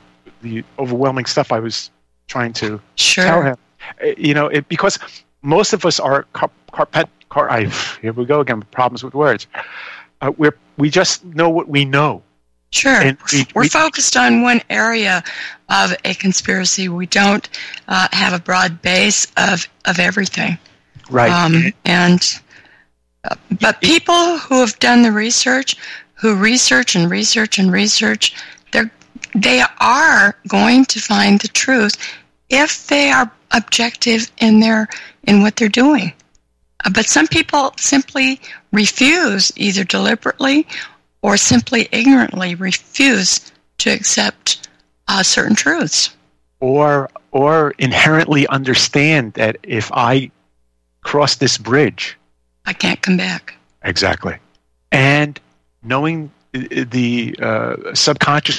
the overwhelming stuff I was trying to sure. tell him. You know, it, because most of us are car, carpet. Car, I, here we go again. Problems with words. Uh, we're we just know what we know. Sure, and we, we're we, focused on one area of a conspiracy. We don't uh, have a broad base of of everything. Right. Um, and uh, but people who have done the research, who research and research and research, they're they are going to find the truth if they are objective in their in what they're doing. Uh, but some people simply refuse, either deliberately or simply ignorantly refuse to accept uh, certain truths. Or or inherently understand that if I cross this bridge, I can't come back. Exactly. And knowing the uh, subconscious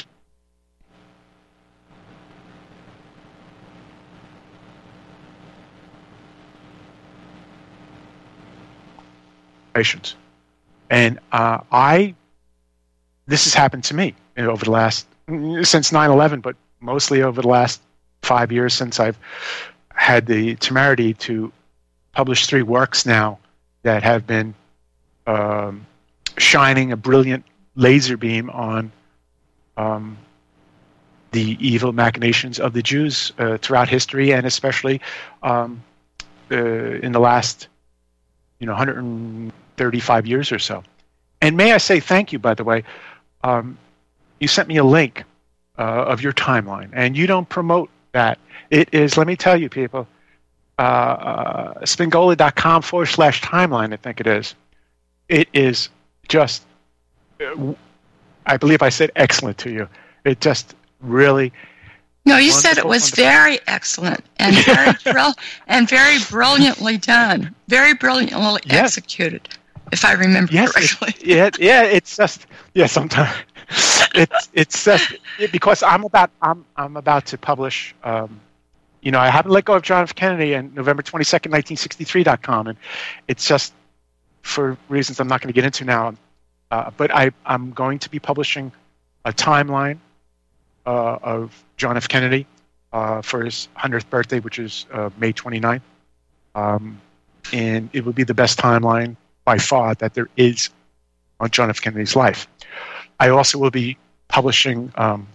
patients. And uh, I, this has happened to me you know, over the last, since nine eleven, but mostly over the last five years since I've had the temerity to publish three works now that have been um, shining a brilliant laser beam on um, the evil machinations of the Jews uh, throughout history, and especially um, uh, in the last, you know, one hundred thirty-five years or so. And may I say thank you, by the way. Um, you sent me a link uh, of your timeline, and you don't promote that. It is, let me tell you, people, uh, uh, spingola.com forward slash timeline, I think it is. It is just, uh, I believe I said excellent to you. It just really... No, you said it was very excellent and very brill- and very brilliantly done, very brilliantly yes. executed, if I remember yes, correctly. It, yeah, yeah, it's just yeah. Sometimes it's it's just it, because I'm about I'm I'm about to publish. Um, you know, I haven't let go of John F. Kennedy and November twenty-second, nineteen sixty-three dot com, and it's just for reasons I'm not going to get into now. Uh, but I I'm going to be publishing a timeline uh, of John F. Kennedy uh, for his hundredth birthday, which is uh, May twenty-ninth. Um, and it will be the best timeline by far that there is on John F. Kennedy's life. I also will be publishing um,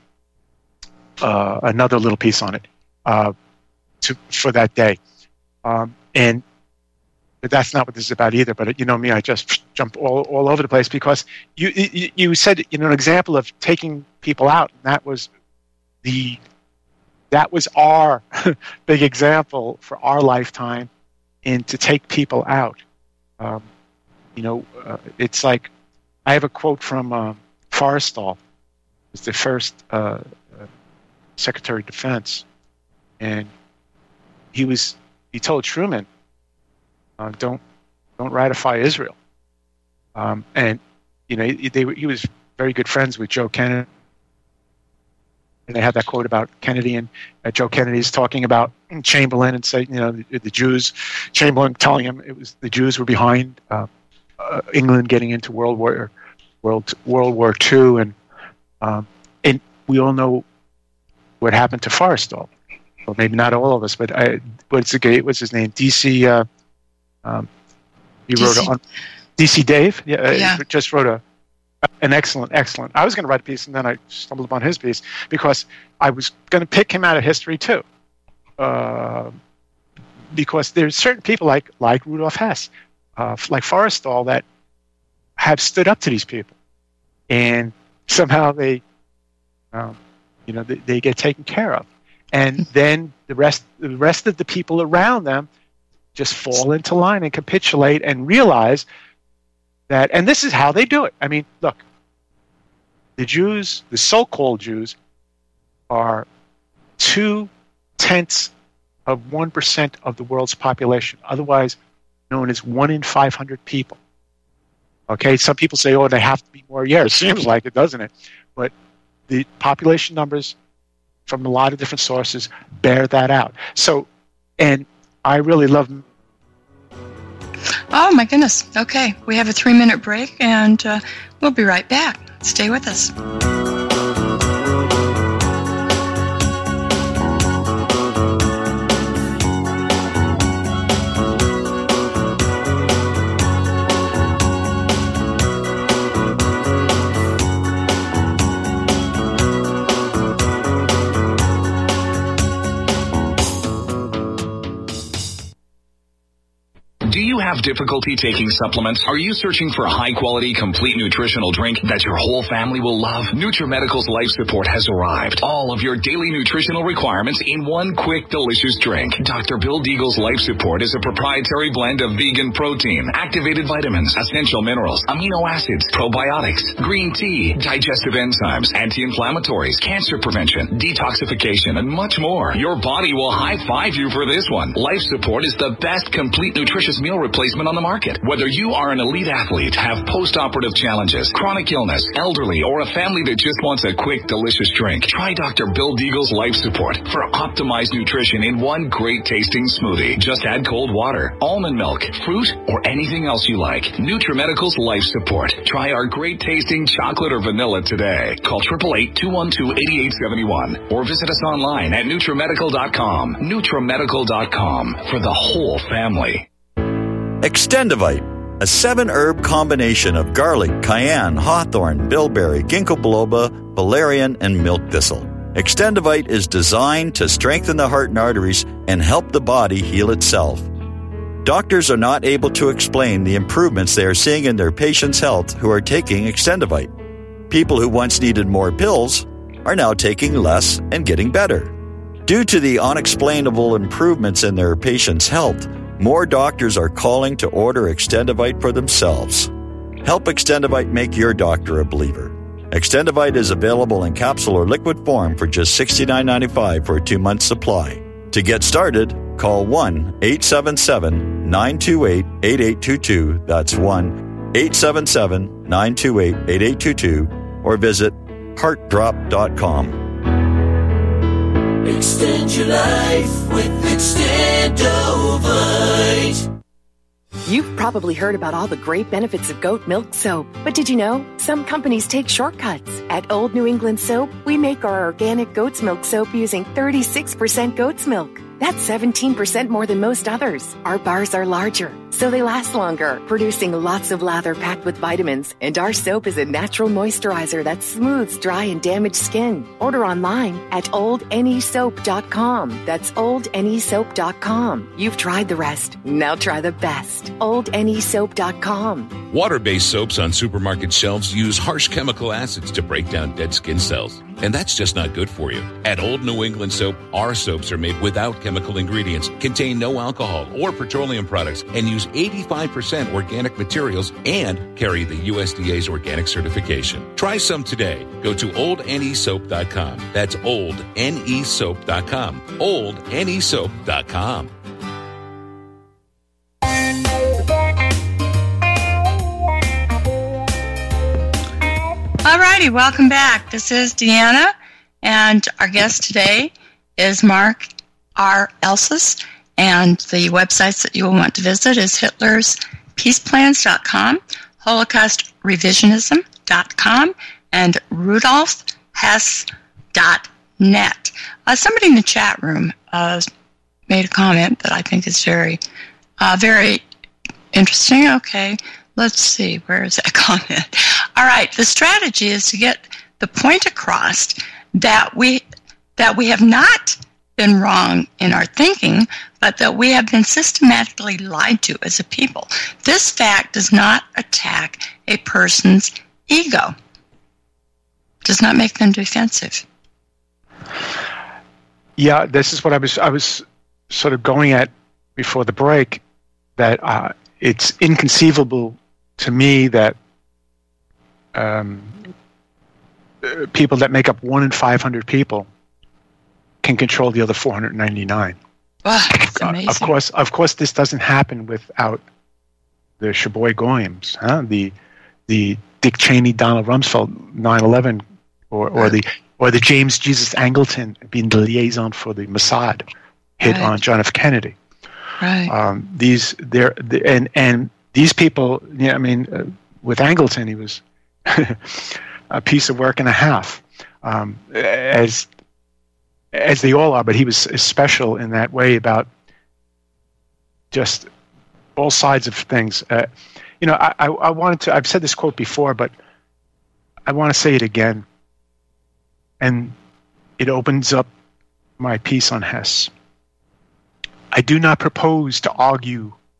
uh, another little piece on it uh, to, for that day. Um, and but that's not what this is about either. But you know me, I just jump all, all over the place because you, you you said you know an example of taking people out, and that was the that was our big example for our lifetime in to take people out. Um, you know, uh, it's like I have a quote from uh, Forrestal, who's the first uh, uh, Secretary of Defense, and he was he told Truman, uh, "Don't don't ratify Israel," um, and you know they, he was very good friends with Joe Kennedy. And they had that quote about Kennedy, and uh, Joe Kennedy's talking about Chamberlain and saying, you know, the, the Jews, Chamberlain telling him it was the Jews were behind uh, uh, England getting into World War World World War Two, and um, and we all know what happened to Forrestal. Well, maybe not all of us, but I, what's the what's his name? D C. Uh, um, he D C. wrote on D C. Dave. Yeah, yeah. Uh, just wrote a. An excellent, excellent. I was going to write a piece, and then I stumbled upon his piece because I was going to pick him out of history too. Uh, because there's certain people like like Rudolf Hess, uh, like Forrestal, that have stood up to these people, and somehow they, um, you know, they, they get taken care of, and then the rest, the rest of the people around them, just fall into line and capitulate and realize. That, and this is how they do it. I mean, look, the Jews, the so-called Jews, are two-tenths of one percent of the world's population, otherwise known as one in five hundred people. Okay, some people say, oh, they have to be more. Yeah, it seems like it, doesn't it? But the population numbers from a lot of different sources bear that out. So, and I really love... Oh, my goodness. Okay, we have a three-minute break, and uh, we'll be right back. Stay with us. have difficulty taking supplements? Are you searching for a high-quality, complete nutritional drink that your whole family will love? NutriMedical's Life Support has arrived. All of your daily nutritional requirements in one quick, delicious drink. Doctor Bill Deagle's Life Support is a proprietary blend of vegan protein, activated vitamins, essential minerals, amino acids, probiotics, green tea, digestive enzymes, anti-inflammatories, cancer prevention, detoxification, and much more. Your body will high-five you for this one. Life Support is the best complete nutritious meal replacement on the market. Whether you are an elite athlete, have post-operative challenges, chronic illness, elderly, or a family that just wants a quick, delicious drink, try Doctor Bill Deagle's Life Support for optimized nutrition in one great tasting smoothie. Just add cold water, almond milk, fruit, or anything else you like. NutriMedical's Life Support. Try our great tasting chocolate or vanilla today. Call eight eight eight, two one two, eight eight seven one or visit us online at NutriMedical dot com. NutriMedical dot com for the whole family. Extendivite, a seven-herb combination of garlic, cayenne, hawthorn, bilberry, ginkgo biloba, valerian, and milk thistle. Extendivite is designed to strengthen the heart and arteries and help the body heal itself. Doctors are not able to explain the improvements they are seeing in their patients' health who are taking Extendivite. People who once needed more pills are now taking less and getting better. Due to the unexplainable improvements in their patients' health, more doctors are calling to order Extendivite for themselves. Help Extendivite make your doctor a believer. Extendivite is available in capsule or liquid form for just sixty-nine ninety-five for a two-month supply. To get started, call one eight seven seven, nine two eight, eight eight two two. That's one eight seven seven, nine two eight, eight eight two two or visit heart drop dot com. Extend your life with Extendovite. You've probably heard about all the great benefits of goat milk soap, but did you know some companies take shortcuts? At Old New England Soap, we make our organic goat's milk soap using thirty-six percent goat's milk. That's seventeen percent more than most others. Our bars are larger, so they last longer, producing lots of lather packed with vitamins. And our soap is a natural moisturizer that smooths dry and damaged skin. Order online at old n e soap dot com. That's old n e soap dot com. You've tried the rest. Now try the best. old n e soap dot com. Water-based soaps on supermarket shelves use harsh chemical acids to break down dead skin cells. And that's just not good for you. At Old New England Soap, our soaps are made without chemical ingredients, contain no alcohol or petroleum products, and use eighty-five percent organic materials and carry the U S D A's organic certification. Try some today. Go to old n e soap dot com. That's old n e soap dot com. old n e soap dot com. Alrighty, welcome back. This is Deanna, and our guest today is Mark R. Elsis, and the websites that you will want to visit is Hitler's Peace Plans dot com, Holocaust Revisionism dot com, and Rudolf Hess dot net. Uh, somebody in the chat room uh, made a comment that I think is very, uh, very interesting. Okay, let's see, where is that comment? All right, the strategy is to get the point across that we that we have not been wrong in our thinking, but that we have been systematically lied to as a people. This fact does not attack a person's ego. Does not make them defensive. Yeah, this is what I was I was sort of going at before the break, that uh, it's inconceivable to me that um, uh, people that make up one in five hundred people can control the other four hundred ninety-nine. Wow, that's amazing. Uh, of course, of course, this doesn't happen without the Sheboygoyans, huh? The the Dick Cheney, Donald Rumsfeld, nine eleven, or or right. the or the James Jesus Angleton being the liaison for the Mossad hit right. on John F. Kennedy. Right. Um, these there and and these people. Yeah, I mean, uh, with Angleton, he was a piece of work and a half, um, as as they all are. But he was special in that way about just all sides of things. Uh, you know, I, I, I wanted to. I've said this quote before, but I want to say it again, and it opens up my piece on Hess. I do not propose to argue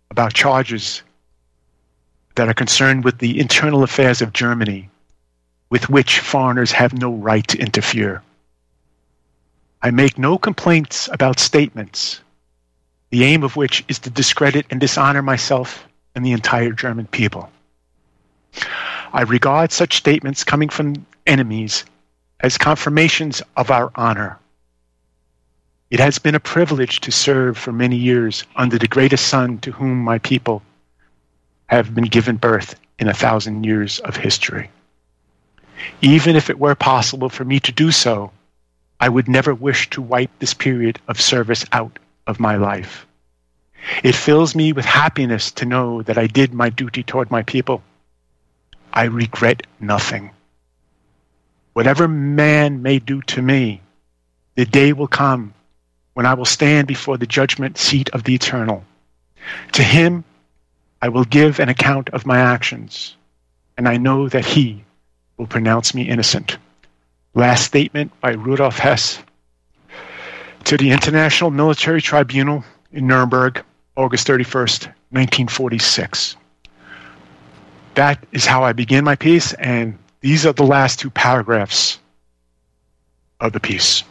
about charges that are concerned with the internal affairs of Germany, with which foreigners have no right to interfere. I make no complaints about statements, the aim of which is to discredit and dishonor myself and the entire German people. I regard such statements coming from enemies as confirmations of our honor. It has been a privilege to serve for many years under the greatest son to whom my people have been given birth in a thousand years of history. Even if it were possible for me to do so, I would never wish to wipe this period of service out of my life. It fills me with happiness to know that I did my duty toward my people. I regret nothing. Whatever man may do to me, the day will come when I will stand before the judgment seat of the Eternal. To him I will give an account of my actions, and I know that he will pronounce me innocent. Last statement by Rudolf Hess to the International Military Tribunal in Nuremberg, August thirty-first, nineteen forty-six. That is how I begin my piece, and these are the last two paragraphs of the piece.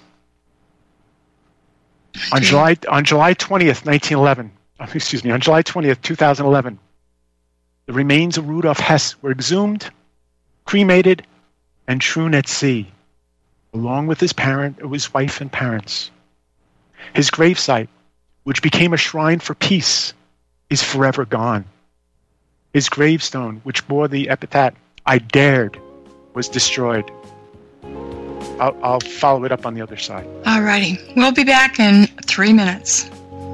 On July on July twentieth, nineteen eleven, excuse me, on July twentieth, two thousand eleven, the remains of Rudolf Hess were exhumed, cremated, and strewn at sea, along with his parent, his wife and parents. His gravesite, which became a shrine for peace, is forever gone. His gravestone, which bore the epitaph, "I dared," was destroyed. I'll, I'll follow it up on the other side. All righty. We'll be back in three minutes.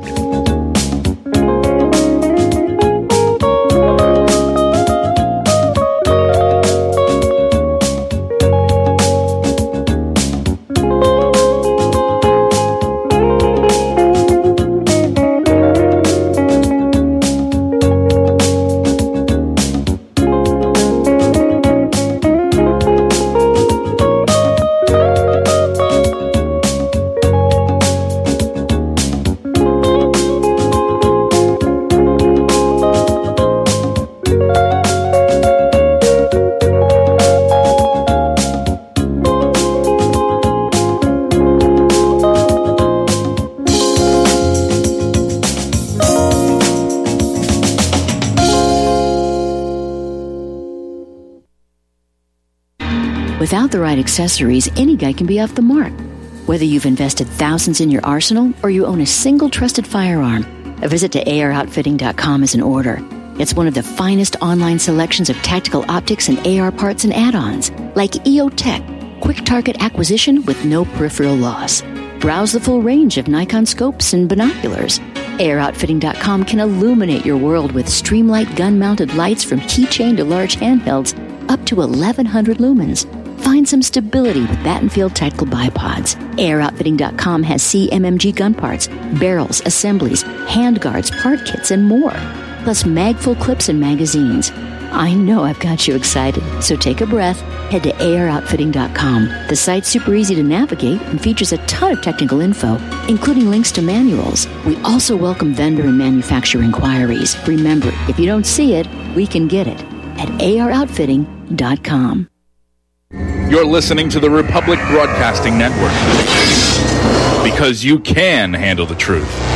Without the right accessories, any guy can be off the mark. Whether you've invested thousands in your arsenal or you own a single trusted firearm, a visit to A R outfitting dot com is in order. It's one of the finest online selections of tactical optics and A R parts and add-ons, like E O Tech, quick target acquisition with no peripheral loss. Browse the full range of Nikon scopes and binoculars. A R outfitting dot com can illuminate your world with Streamlight gun-mounted lights from keychain to large handhelds up to eleven hundred lumens. Find some stability with Battenfield Tactical Bipods. A R outfitting dot com has C M M G gun parts, barrels, assemblies, handguards, part kits, and more. Plus magful clips and magazines. I know I've got you excited, so take a breath. Head to A R outfitting dot com. The site's super easy to navigate and features a ton of technical info, including links to manuals. We also welcome vendor and manufacturer inquiries. Remember, if you don't see it, we can get it at A R outfitting dot com. You're listening to the Republic Broadcasting Network, because you can handle the truth.